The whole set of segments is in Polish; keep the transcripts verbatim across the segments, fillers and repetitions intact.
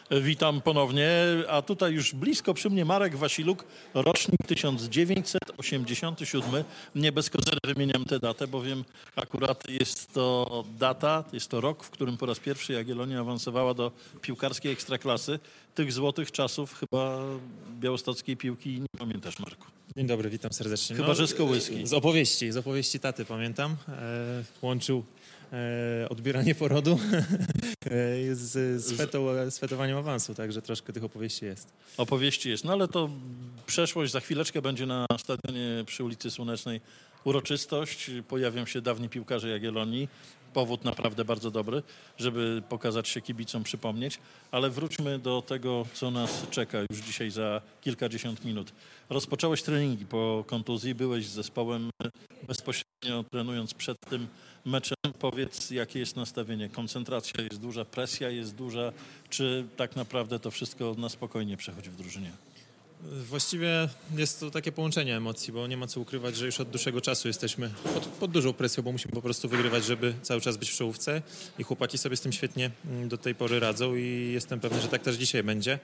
Witam ponownie, a tutaj już blisko przy mnie Marek Wasiluk, rocznik tysiąc dziewięćset osiemdziesiąty siódmy. Nie bez kozery wymieniam tę datę, bowiem akurat jest to data, jest to rok, w którym po raz pierwszy Jagiellonia awansowała do piłkarskiej ekstraklasy. Tych złotych czasów chyba białostockiej piłki nie pamiętasz, Marku. Dzień dobry, witam serdecznie. Chyba, no, że z kołyski. Z opowieści, z opowieści taty pamiętam. E, łączył e, odbieranie porodu e, z, z, fetą, z fetowaniem awansu, także troszkę tych opowieści jest. Opowieści jest, no ale to przeszłość. Za chwileczkę będzie na stadionie przy ulicy Słonecznej uroczystość. Pojawią się dawni piłkarze Jagiellonii. Powód naprawdę bardzo dobry, żeby pokazać się kibicom, przypomnieć. Ale wróćmy do tego, co nas czeka już dzisiaj za kilkadziesiąt minut. Rozpocząłeś treningi po kontuzji, byłeś z zespołem bezpośrednio trenując przed tym meczem. Powiedz, jakie jest nastawienie? Koncentracja jest duża, presja jest duża, czy tak naprawdę to wszystko na spokojnie przechodzi w drużynie? Właściwie jest to takie połączenie emocji, bo nie ma co ukrywać, że już od dłuższego czasu jesteśmy pod, pod dużą presją, bo musimy po prostu wygrywać, żeby cały czas być w czołówce i chłopaki sobie z tym świetnie do tej pory radzą i jestem pewny, że tak też dzisiaj będzie.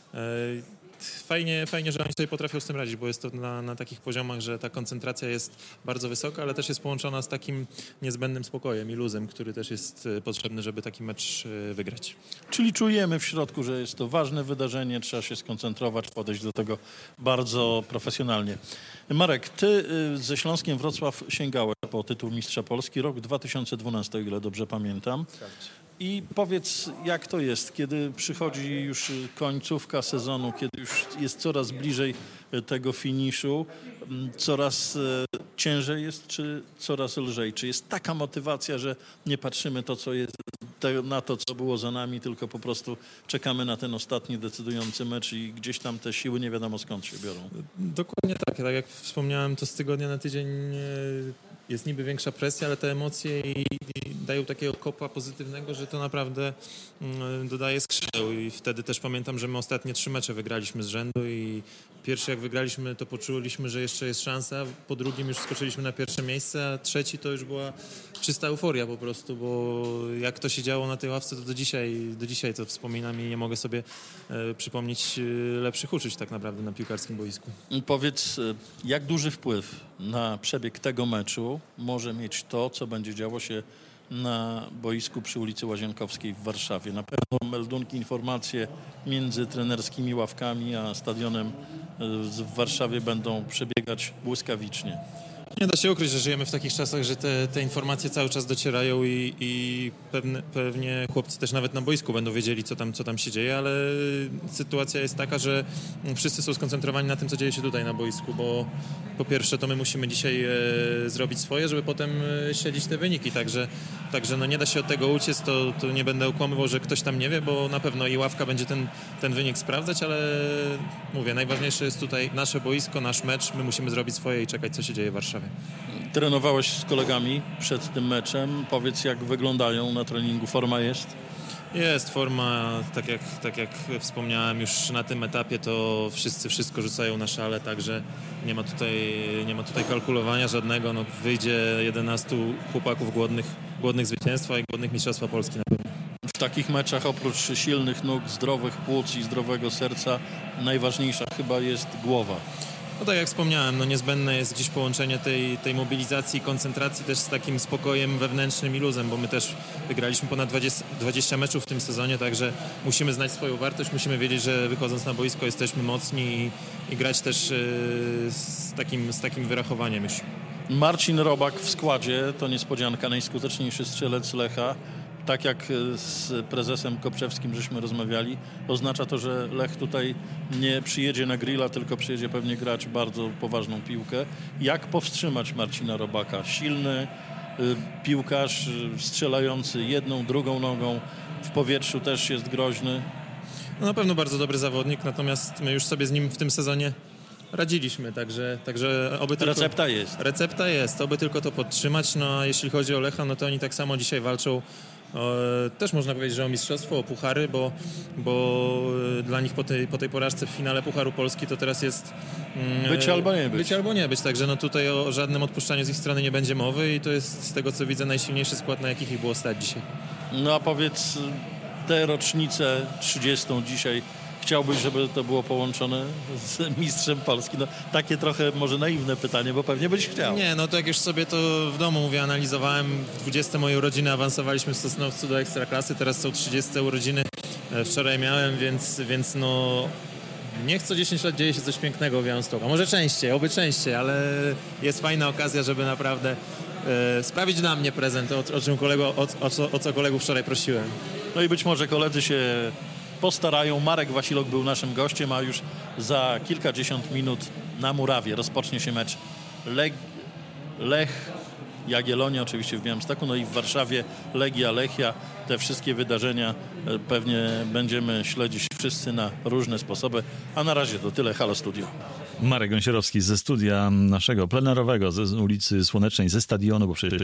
Fajnie, fajnie, że oni sobie potrafią z tym radzić, bo jest to na, na takich poziomach, że ta koncentracja jest bardzo wysoka, ale też jest połączona z takim niezbędnym spokojem i luzem, który też jest potrzebny, żeby taki mecz wygrać. Czyli czujemy w środku, że jest to ważne wydarzenie, trzeba się skoncentrować, podejść do tego bardzo profesjonalnie. Marek, ty ze Śląskiem Wrocław sięgałeś po tytuł Mistrza Polski, rok dwa tysiące dwunasty, o ile dobrze pamiętam. I powiedz, jak to jest, kiedy przychodzi już końcówka sezonu, kiedy już jest coraz bliżej tego finiszu, coraz ciężej jest, czy coraz lżej? Czy jest taka motywacja, że nie patrzymy to, co jest, na to, co było za nami, tylko po prostu czekamy na ten ostatni decydujący mecz i gdzieś tam te siły nie wiadomo skąd się biorą? Dokładnie tak. Tak jak wspomniałem, to z tygodnia na tydzień jest niby większa presja, ale te emocje i, i dają takiego kopa pozytywnego, że to naprawdę mm, dodaje skrzydeł i wtedy też pamiętam, że my ostatnie trzy mecze wygraliśmy z rzędu i pierwszy jak wygraliśmy, to poczuliśmy, że jeszcze jest szansa, po drugim już skoczyliśmy na pierwsze miejsce, a trzeci to już była czysta euforia po prostu, bo jak to się działo na tej ławce, to do dzisiaj, do dzisiaj to wspominam i nie mogę sobie e, przypomnieć e, lepszych uczuć tak naprawdę na piłkarskim boisku. Powiedz, jak duży wpływ na przebieg tego meczu może mieć to, co będzie działo się na boisku przy ulicy Łazienkowskiej w Warszawie? Na pewno meldunki, informacje między trenerskimi ławkami a stadionem w Warszawie będą przebiegać błyskawicznie. Nie da się ukryć, że żyjemy w takich czasach, że te, te informacje cały czas docierają i, i pewne, pewnie chłopcy też nawet na boisku będą wiedzieli, co tam, co tam się dzieje, ale sytuacja jest taka, że wszyscy są skoncentrowani na tym, co dzieje się tutaj na boisku, bo po pierwsze to my musimy dzisiaj e, zrobić swoje, żeby potem e, śledzić te wyniki, także, także no nie da się od tego uciec, to, to nie będę okłamywał, że ktoś tam nie wie, bo na pewno i ławka będzie ten, ten wynik sprawdzać, ale mówię, najważniejsze jest tutaj nasze boisko, nasz mecz, my musimy zrobić swoje i czekać, co się dzieje w Warszawie. Trenowałeś z kolegami przed tym meczem. Powiedz, jak wyglądają na treningu. Forma jest? Jest forma, tak jak, tak jak wspomniałem już na tym etapie, to wszyscy wszystko rzucają na szale, także nie ma tutaj, nie ma tutaj kalkulowania żadnego. No, wyjdzie jedenastu chłopaków głodnych, głodnych zwycięstwa i głodnych mistrzostwa Polski na pewno. W takich meczach oprócz silnych nóg, zdrowych płuc i zdrowego serca najważniejsza chyba jest głowa. No tak jak wspomniałem, no niezbędne jest dziś połączenie tej, tej mobilizacji i koncentracji też z takim spokojem wewnętrznym i luzem, bo my też wygraliśmy ponad dwadzieścia, dwadzieścia meczów w tym sezonie, także musimy znać swoją wartość, musimy wiedzieć, że wychodząc na boisko jesteśmy mocni i, i grać też yy, z, takim, z takim wyrachowaniem już. Marcin Robak w składzie to niespodzianka, najskuteczniejszy strzelec Lecha. Tak jak z prezesem Kopczewskim żeśmy rozmawiali, oznacza to, że Lech tutaj nie przyjedzie na grilla, tylko przyjedzie pewnie grać bardzo poważną piłkę. Jak powstrzymać Marcina Robaka? Silny y, piłkarz y, strzelający jedną, drugą nogą, w powietrzu też jest groźny. No na pewno bardzo dobry zawodnik, natomiast my już sobie z nim w tym sezonie radziliśmy, także, także oby tylko... Recepta jest. Recepta jest, oby tylko to podtrzymać, no a jeśli chodzi o Lecha, no to oni tak samo dzisiaj walczą. E, też można powiedzieć, że o mistrzostwo, o puchary, bo, bo dla nich po tej, po tej porażce w finale Pucharu Polski to teraz jest... Mm, być albo nie być. Być albo nie być, także no tutaj o żadnym odpuszczaniu z ich strony nie będzie mowy i to jest z tego co widzę najsilniejszy skład, na jakich ich było stać dzisiaj. No a powiedz, tę rocznicę trzydziestą dzisiaj chciałbyś, żeby to było połączone z mistrzem Polski? No, takie trochę może naiwne pytanie, bo pewnie byś chciał. Nie, no to jak już sobie to w domu mówię, analizowałem, w dwudzieste moje urodziny awansowaliśmy w Sosnowcu do Ekstraklasy, teraz są trzydzieste urodziny, e, wczoraj miałem, więc, więc no niech co dziesięć lat dzieje się coś pięknego w Białymstoku. A może częściej, oby częściej, ale jest fajna okazja, żeby naprawdę e, sprawić dla mnie prezent, o, o, czym kolego, o, o, co, o co kolegów wczoraj prosiłem. No i być może koledzy się postarają. Marek Wasilok był naszym gościem, a już za kilkadziesiąt minut na murawie rozpocznie się mecz Leg... Lech Jagiellonia, oczywiście w Białymstoku, no i w Warszawie Legia Lechia. Te wszystkie wydarzenia e, pewnie będziemy śledzić wszyscy na różne sposoby. A na razie to tyle. Halo Studio. Marek Gąsierowski ze studia naszego plenerowego, ze ulicy Słonecznej, ze stadionu, bo przecież